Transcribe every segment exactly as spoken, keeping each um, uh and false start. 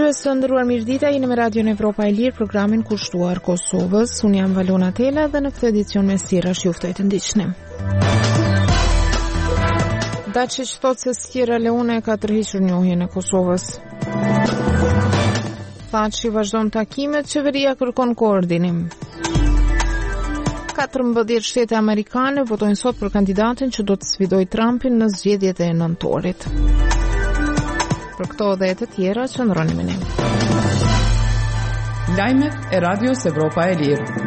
Dëgjues të nderuar, mirëdita, jeni me Radion Evropa e Lirë, programin kushtuar Kosovës. Unë jam Valona Tela dhe në këtë edicion me stirash ju ftoj të ndiqni. Dačić thot se Sierra Leone ka tërhequr njohjen e Kosovës. Thaçi vazhdon takimet, qeveria kërkon koordinim. katërmbëdhjetë shtete amerikane votojnë sot për kandidatin që do të sfidojë Trumpin në zgjedhjet e nëntorit. Për këto dhe të tjera, qëndroni me ne. Lajmet e Radios Evropa e Lirë.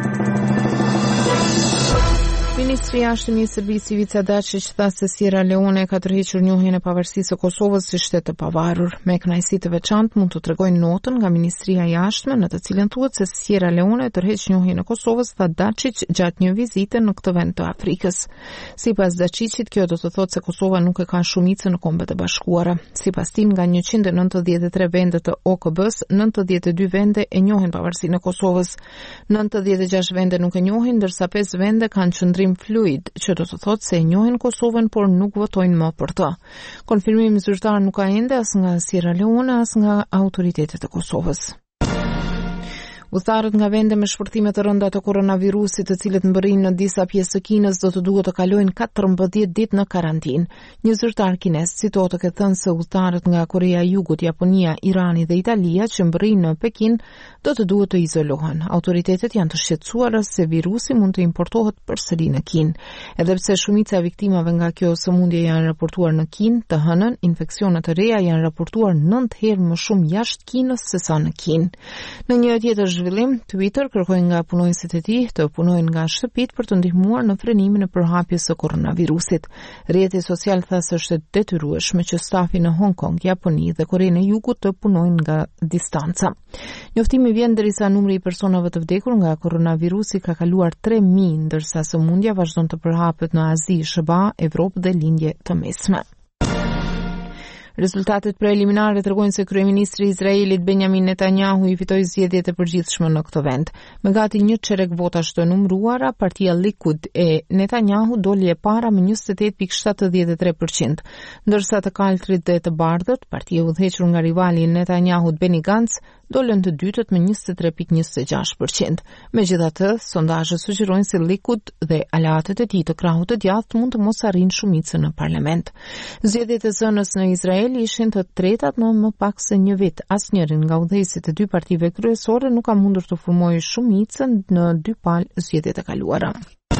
Ministri i Jashtëm i Serbisë Ivica Dačić tha se Sierra Leone ka tërhequr njohjen e pavarësisë së Kosovës si shtet të pavarur. Me kënaqësi të veçantë mund të tregojnë notën nga Ministria e Jashtme në të cilën thuhet se Sierra Leone tërheq njohjen e Kosovës, tha Dačić gjatë një vizite në këtë vend të Afrikës. Sipas Dačićit, kjo do të thotë se Kosova nuk e ka shumicën në Kombet e Bashkuara. Sipas tij, nga njëqind e nëntëdhjetë e tre vende të O K B-s, nëntëdhjetë e dy vende e njohin pavarësinë e Kosovës. nëntëdhjetë e gjashtë vende nuk e njohin, ndërsa pesë vende kanë qëndrim fluid, që do të thotë se e njohin Kosovën, por nuk votojnë më për të. Konfirmim zyrtar nuk ka ende as nga Sierra Leone as nga autoritetet e Kosovës. Udhëtarët nga vende me shpërthime të rënda të koronavirusit, të cilët mbërrijnë në disa pjesë të Kinës, do të duhet të kalojnë katërmbëdhjetë ditë në karantinë. Një zyrtar kines citohet të ketë thënë se udhëtarët nga Korea e Jugut, Japonia, Irani dhe Italia që mbërrijnë në Pekin do të duhet të izolohen. Autoritetet janë të shqetësuara se virusi mund të importohet përsëri në Kinë. Edhe pse shumica e viktimave nga kjo sëmundje janë raportuar në Kinë, të hënën infeksionet e reja janë raportuar nëntë herë më shumë jashtë Kinës se sa në Kinë. Në një tjetër zhvillim, Twitter kërkoi nga punonjësit e tij të punojnë nga shtëpit për të ndihmuar në frenimin e përhapjes së koronavirusit. Rrjeti social tha se është detyrueshme që stafi në Hong Kong, Japoni dhe Korenë e Jugut të punojnë nga distanca. Njoftimi vjen derisa numri i personave të vdekur nga koronavirusi ka kaluar tre mijë, ndërsa sëmundja vazhdon të përhapet në Azi, S B A, Evropë dhe lindje të mesme. Rezultatet preliminare tregojnë se kryeministri i Izraelit Benjamin Netanyahu i fitoi zgjedhjet e përgjithshme në këtë vend. Me gati një çerek votash të numëruara, partia Likud e Netanyahu doli e para me njëzet e tetë pikë shtatëdhjetë e tre përqind, ndërsa të kaltrit dhe të bardhët, partia e udhëhequr nga rivali Netanyahut Benny Gantz, dolën të dytët me njëzet e tre pikë njëzet e gjashtë përqind. Megjithatë, sondazhet sugjerojnë se Likud dhe aleatët e tij të krahut të djathtë mund të mos arrijnë shumicën në parlament. Zgjedhjet e zënës në Izrael ishin të tretat në më pak se një vit. Asnjërin nga udhëheqësit e dy partive kryesore nuk ka mundur të formojë shumicën në dy palë zgjedhjet e kaluara.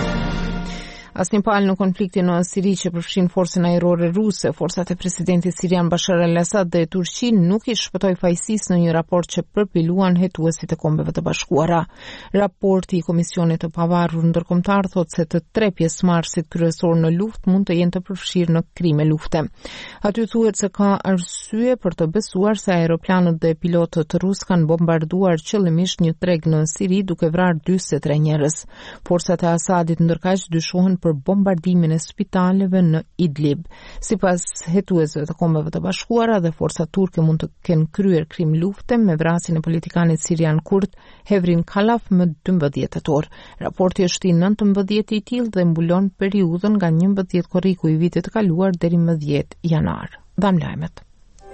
Asnjë palë në konfliktin në Siri që përfshin forcën ajrore ruse, forcat e presidentit sirian Bashar al-Assad dhe Turqin nuk i shpëtoi fajsisë në një raport që përpiluan hetuesit e Kombeve të Bashkuara. Raporti i Komisionit të Pavarur Ndërkombëtar thotë se të tre pjesëmarrësit kryesor në luftë mund të jenë të përfshirë në krime lufte. Aty thuhet se ka arsye për të besuar se aeroplanët dhe pilotët rus kanë bombarduar qëllimisht një treg në Siri duke vrarë dyzet e tre njerëz. Forcat e Asadit ndërkaq dyshohen për bombardimin e spitaleve në Idlib. Sipas hetuesve të Kombeve të Bashkuara, dhe forcat turke mund të kenë kryer krim lufte me vrasjen e politikanit sirian kurd Hevrin Kalaf më dymbëdhjetë tetor. Raporti është i nëntëmbëdhjetë i tillë dhe mbulon periudhën nga njëmbëdhjetë korriku i vitit të kaluar deri më dhjetë janar. Dam lajmet.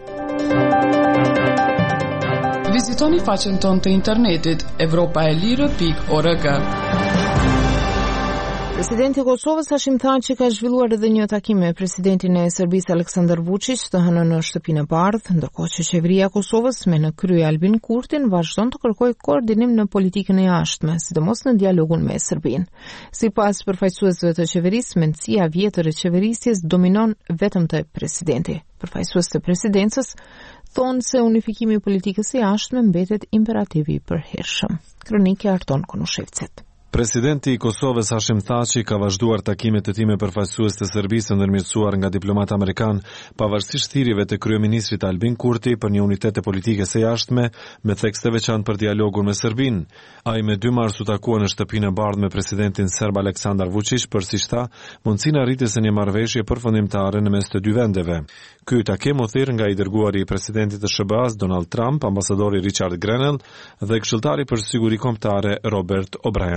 Vizitoni faqen tonë të internetit evropa e lirë pikë org. Presidenti i Kosovës Hashim Thaçi ka zhvilluar edhe një takim me presidentin e Serbisë Aleksandar Vučić të hënën në shtëpinë e bardhë, ndërkohë që qeveria e Kosovës me në krye Albin Kurtin vazhdon të kërkojë koordinim në politikën e jashtme, sidomos në dialogun me Serbinë. Sipas përfaqësuesve të qeverisë, mendësia vjetër e qeverisjes dominon vetëm te presidenti. Përfaqësues të presidencës thonë se unifikimi i politikës së jashtme mbetet imperativi i përhershëm. Kronikë Arton Konushevcit. Presidenti i Kosovës Hashim Thaçi ka vazhduar takimet e tij me përfaqësues të Serbisë ndërmjetësuar nga diplomat amerikan, pavarësisht thirrjeve të kryeministrit Albin Kurti për një unitet të politikës së jashtme me theks të veçantë për dialogun me Serbinë. Ai me dy mars u takua në shtëpinë e bardhë me presidentin serb Aleksandar Vučić për, si tha, mundësinë e arritjes së një marrëveshje përfundimtare në mes të dy vendeve. Ky takim u thirr nga i dërguari i presidentit të S B A-s Donald Trump, ambasadori Richard Grenell dhe këshilltari për siguri kombëtare Robert O'Brien.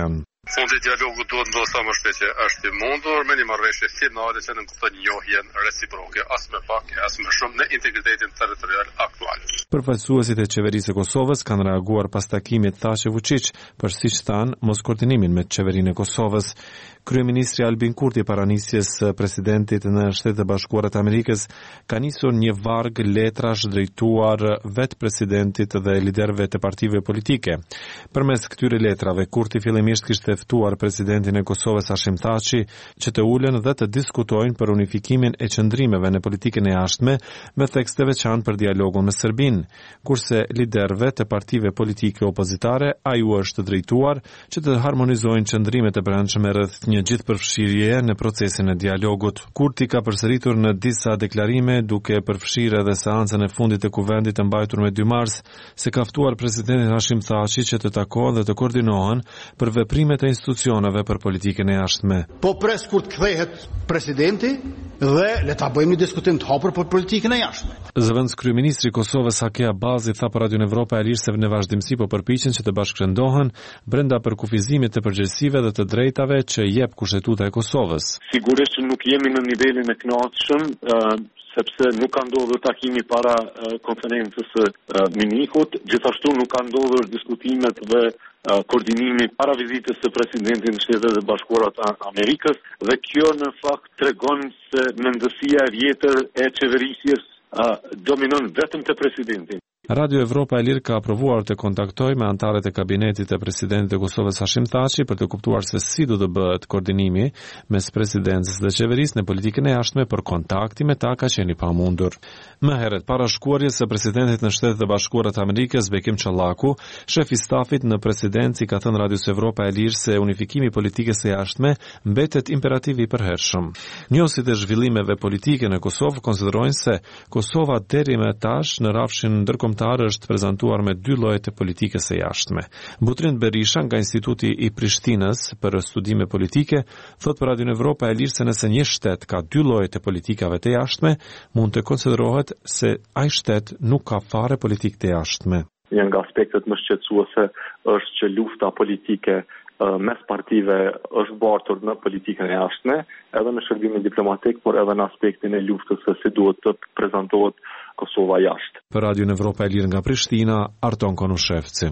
Fondi i dialogut duhet ndodhë sa më shpejt që është i mundur me një marrëveshje finale që nënkupton njohjen reciproke, as më pak, as më shumë në integritetin territorial aktual. Përfaqësuesit e qeverisë së Kosovës kanë reaguar pas takimit Thaçi Vučić për siç thanë mos koordinimin me qeverinë e Kosovës. Kryeministri Albin Kurti para nisjes së presidentit në Shtetet e Bashkuara të Amerikës ka nisur një varg letrash drejtuar vetë presidentit dhe liderëve të partive politike. Përmes këtyre letrave Kurti fillimisht kishte ftuar presidentin e Kosovës Hashim Thaçi që të ulen dhe të diskutojnë për unifikimin e qëndrimeve në politikën e jashtme me tekste veçantë për dialogun me Serbinë, kurse liderëve të partive politike opozitare ai u është drejtuar që të harmonizojnë qëndrimet e brendshme rreth një gjithëpërfshirje në procesin e dialogut. Kurti ka përsëritur në disa deklarime duke përfshirë edhe seancën e fundit të kuvendit të mbajtur me dy mars se ka ftuar presidentin Hashim Thaçi që të takohen dhe të koordinohen për veprimet e institucioneve për politikën e jashtme. Po pres kur të kthehet presidenti dhe le ta bëjmë një diskutim të hapur për politikën e jashtme. Zëvendës kryeministri i Kosovës Hake Abazi tha për Radio Evropa e Lirë se në vazhdimsi po përpiqen që të bashkëshëndohen brenda përkufizimit të përgjegjësive dhe të drejtave që jep kushtetuta e Kosovës. Sigurisht që nuk jemi në nivelin e kënaqshëm, uh, sepse nuk ka ndodhur takimi para uh, konferencës së uh, Minikut, gjithashtu nuk ka ndodhur diskutimet dhe uh, koordinimi para vizitës së presidentit në Shtetet e Bashkuara të Amerikës, dhe kjo në fakt tregon se mendësia e vjetër e qeverisjes uh, dominon vetëm te presidenti. Radio Evropa e Lirë ka aprovuar të kontaktoj me antarët e kabinetit e presidentit e Kosovës Hashim Thaçi për të kuptuar se si do të bëhet koordinimi mes presidencës dhe qeverisë në politikën e jashtme, për kontakti me ta ka qenë i pamundur. Më herët para shkuarjes së presidentit në Shtetet e Bashkuara të Amerikës Bekim Çallaku, shef i stafit në presidenci ka thënë Radios Evropa e Lirë se unifikimi i politikës së jashtme mbetet imperativ i përhershëm. Njohësit e zhvillimeve politike në Kosovë konsiderojnë se Kosova deri më tash në rrafshin ndërkombëtar është prezantuar me dy lloje të politikës së jashtme. Butrind Berisha nga Instituti i Prishtinës për studime politike thot për Radio Evropa e Lirë se nëse një shtet ka dy lloje të politikave të jashtme, mund të konsiderohet se ai shtet nuk ka fare politikë të jashtme. Një nga aspektet më shqetësuese është që lufta politike mes partive është bartur në politikën e jashtme, edhe në shërbimin diplomatik, por edhe në aspektin e luftës se si duhet të prezantohet Kosova jashtë. Për Radio Evropa e Lirë nga Prishtina, Arton Konushevci.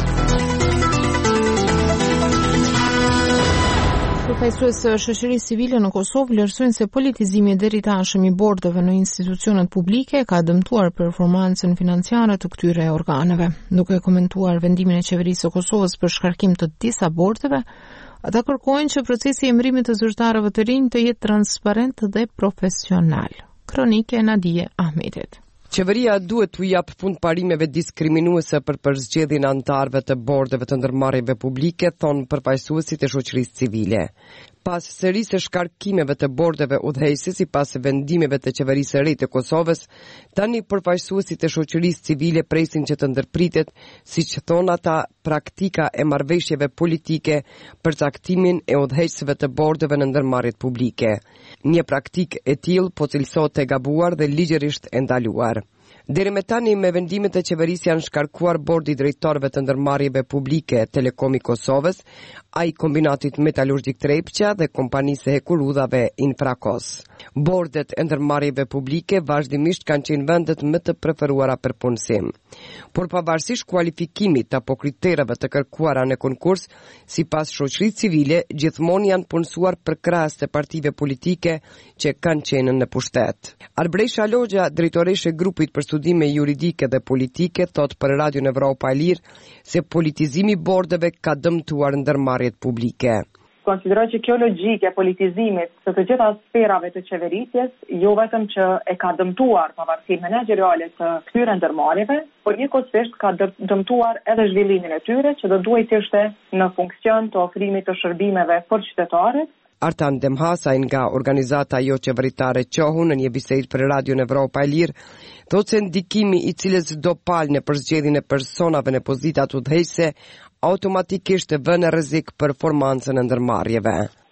Përfaqësues së shoqërisë civile në Kosovë vlerësojnë se politizimi i deritashëm i bordeve në institucionet publike ka dëmtuar performancën financiare të këtyre organeve. Duke komentuar vendimin e qeverisë së Kosovës për shkarkim të disa bordeve, ata kërkojnë që procesi i emërimit të zyrtarëve të rinj të jetë transparent dhe profesional. Kronike Nadije Ahmetit. Qeveria duhet t'u jap punëparimeve diskriminuese për përzgjedhjen e antarëve të bordeve të ndërmarrjeve publike, thonë përfaqësuesit e shoqërisë civile. Pas serisë së shkarkimeve të bordeve udhëheqëse sipas vendimeve të qeverisë së re të Kosovës, tani përfaqësuesit e shoqërisë civile presin që të ndërpritet, siç thon ata, praktika e marrëveshjeve politike për caktimin e udhëheqësve të bordeve në ndërmarrjet publike. Një praktikë e tillë po cilësohet e gabuar dhe ligjërisht e ndaluar. Deri me tani me vendimet e qeverisë janë shkarkuar bordi i drejtorëve të ndërmarrjeve publike Telekomi Kosovës, ai kombinatit metalurgjik Trepqa dhe kompanisë hekurudhave Infrakos. Bordet e ndërmarrjeve publike vazhdimisht kanë qenë vendet më të preferuara për punësim. Por pavarësisht kualifikimit apo kritereve të kërkuara në konkurs, sipas shoqërisë civile, gjithmonë janë punësuar përkrahas të partive politike që kanë qenë në pushtet. Arbresha Logja, drejtoreshe e grupit për studime juridike dhe politike, thot për Radio Evropa e Lirë se politizimi i bordeve ka dëmtuar ndërmarrjet publike. Konsideroj që kjo logjike e politizimit të të gjitha sferave të qeverisjes, jo vetëm që e ka dëmtuar pavarësinë menaxheriale të këtyre ndërmarrjeve, por njëkohësisht ka dëmtuar edhe zhvillimin e tyre, që do duhet të ishte në funksion të ofrimit të shërbimeve për qytetarët. Artan Demhasaj nga organizata jo qeveritare Qohu në një bisedë për Radio Evropa e Lirë thotë se ndikimi i cilës do pal në përzgjedhjen e personave në pozitat udhëheqëse automatikisht vën në rrezik performancën e ndërmarrjeve.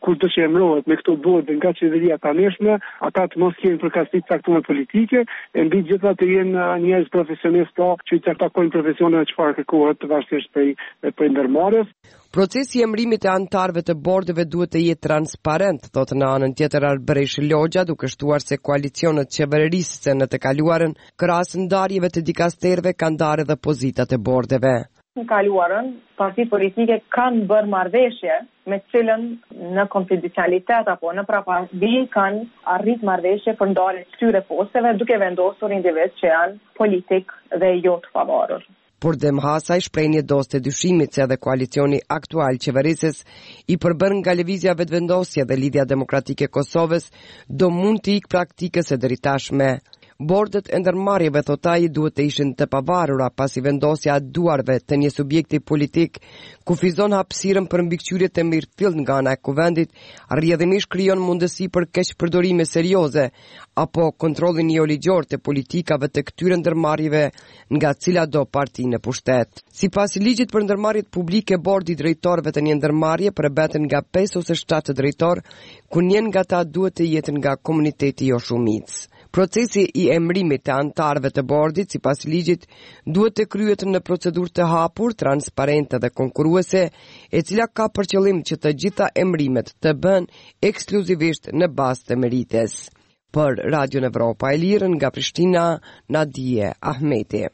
kushdo që emërohet me këto borde nga qeveria tanishme, ata të mos kenë përkatësi të caktuar politike, e mbi gjitha të jenë njerëz profesionistë që të takojnë profesionet çfarë kërkohet varësisht prej prej ndërmarrjes. Procesi i emërimit e anëtarëve të bordeve duhet të jetë transparent, thotë në anën tjetër Arbëresh Logja, duke shtuar se koalicionet qeverisëse në të kaluarën krahas ndarjeve të dikasterëve kanë ndarë edhe pozitat e bordeve. Në kaluarën, partitë politike kanë bërë marrëveshje me cilën në konfidencialitet apo në prapari kanë arrit marrëveshje për ndarjen e këtyre posteve duke vendosur individ që janë politik dhe jo të favorur. Por Dem Hasaj shpreh një dosë të dyshimit se edhe koalicioni aktual qeverisës i përbën nga lëvizja vetëvendosje dhe Lidhja Demokratike e Kosovës do mund të ikë praktikës së deri tashme. Bordet e ndërmarrjeve, thot ai, duhet të ishin të pavarura pasi vendosja e duarve të një subjekti politik kufizon hapësirën për mbikëqyrje të mirëfillt nga ana e kuvendit, rrjedhimisht krijon mundësi për keqpërdorime serioze apo kontrollin jo ligjor të politikave të këtyre ndërmarrjeve nga cila do parti në pushtet. Sipas ligjit për ndërmarrjet publike, bordi i drejtorëve të një ndërmarrje përbeten nga pesë ose shtatë drejtor, ku një nga ta duhet të jetë nga komuniteti jo shumicë. Procesi i emërimit të anëtarëve të bordit, sipas ligjit, duhet të kryhet në procedurë të hapur, transparente dhe konkurruese, e cila ka për qëllim që të gjitha emërimet të bën ekskluzivisht në bazë të merites. Për Radio Evropa e Lirë nga Prishtina, Nadije Ahmeti.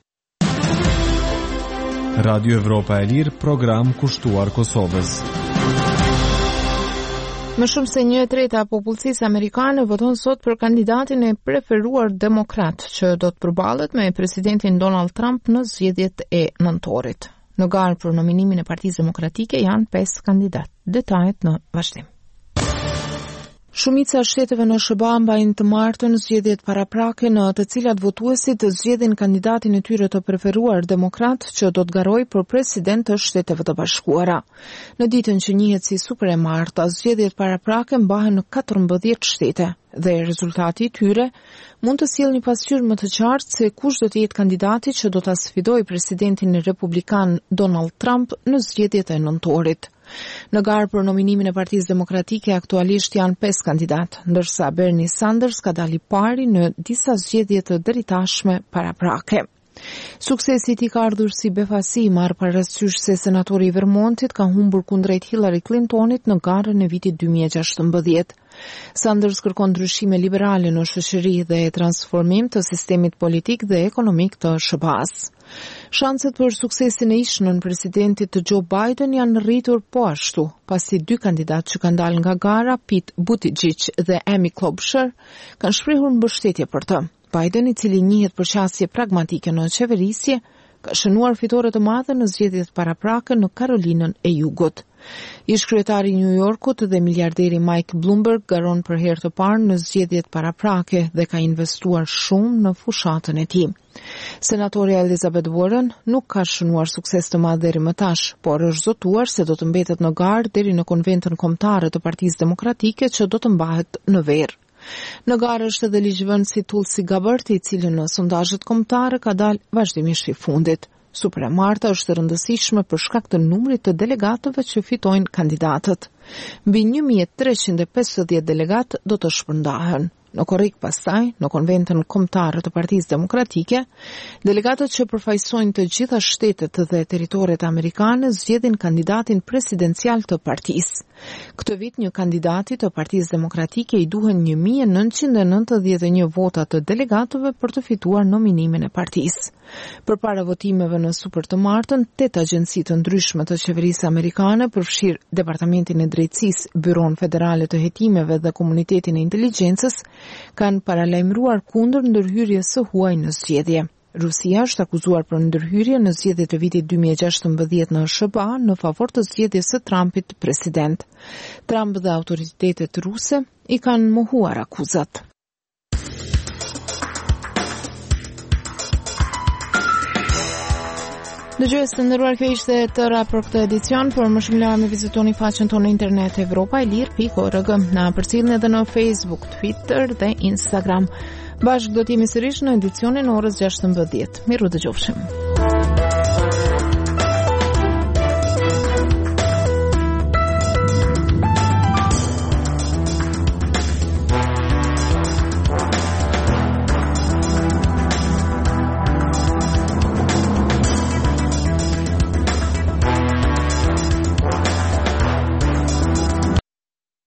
Radio Evropa e Lirë, program kushtuar Kosovës. Më shumë se një e treta e popullsisë amerikane voton sot për kandidatin e preferuar demokrat që do të përballet me presidentin Donald Trump në zgjedhjet e nëntorit. Në garë për nominimin e Partisë Demokratike janë pesë kandidat. Detajet në vazhdim. Shumica shteteve në S B A mbajnë të martën zgjedhjet paraprake në të cilat votuesit zgjedhin kandidatin e tyre të preferuar demokrat që do të garojë për president të Shteteve të Bashkuara. Në ditën që njihet si super e marta, zgjedhjet paraprake mbahen në katërmbëdhjetë shtete dhe rezultati i tyre mund të sjellë një pasqyrë më të qartë se kush do të jetë kandidati që do ta sfidojë presidentin republikan Donald Trump në zgjedhjet e nëntorit. Në garë për nominimin e Partisë Demokratike aktualisht janë pesë kandidat, ndërsa Bernie Sanders ka dalë i pari në disa zgjedhje të deritashme paraprake. Suksesi i tij ka ardhur si befasi, marrë parasysh se senatori i Vermontit ka humbur kundrejt Hillary Clintonit në garën e vitit dy mijë e gjashtëmbëdhjetë. Sanders kërkon ndryshime liberale në shoqëri dhe transformim të sistemit politik dhe ekonomik të S B A-s. Shanset për suksesin e ishnën presidentit të Joe Biden janë rritur po ashtu, pasi dy kandidat që kanë dalë nga gara, Pete Buttigieg dhe Amy Klobuchar, kanë shprehur mbështetje për të. Biden, i cili njihet për qasje pragmatike në qeverisje, ka shënuar fitore të madhe në zgjedhjet paraprake në Karolinën e Jugut. Ish kryetari i New Yorkut dhe miliarderi Mike Bloomberg garon për herë të parë në zgjedhjet paraprake dhe ka investuar shumë në fushatën e tij. Senatorja Elizabeth Warren nuk ka shënuar sukses të madh deri më tash, por është zotuar se do të mbetet në garë deri në konventën kombëtare të Partisë Demokratike që do të mbahet në verë. Në garë është edhe ligjvënësi Tulsi Gabbard, i cili në sondazhet kombëtare ka dalë vazhdimisht i fundit. Super e marta është rëndësishme për shkak të numrit të delegatëve që fitojnë kandidatët. Mbi një mijë e treqind e pesëdhjetë delegatë do të shpërndahen. Në korrik pastaj, në konventën kombëtare të Partisë Demokratike, delegatët që përfaqësojnë të gjitha shtetet dhe territoret amerikane zgjedhin kandidatin presidencial të partisë. Këtë vit një kandidati të Partisë Demokratike i duhen një mijë e nëntëqind e nëntëdhjetë e një vota të delegatëve për të fituar nominimin e partisë. Përpara votimeve në super të martën, tetë agjenci të ndryshme të qeverisë amerikane, përfshirë Departamentin e Drejtësisë, Byron Federale të Hetimeve dhe Komunitetin e Inteligjencës, kanë paralajmëruar kundër ndërhyrjes së huaj në zgjedhje. Rusia është akuzuar për ndërhyrje në zgjedhjet e vitit dy mijë e gjashtëmbëdhjetë në S B A në favor të zgjedhjes së Trumpit president. Trump dhe autoritetet ruse i kanë mohuar akuzat. Dëgjues të nderuar, kjo ishte tëra për këtë edicion. Për më shumë lajme vizitoni faqen tonë në internet evropa e lir pikë org. Na përcjellni edhe në Facebook, Twitter dhe Instagram. Bashkë do t'jemi sërish në edicionin orës gjashtëmbëdhjetë. Miru dëgjofshim.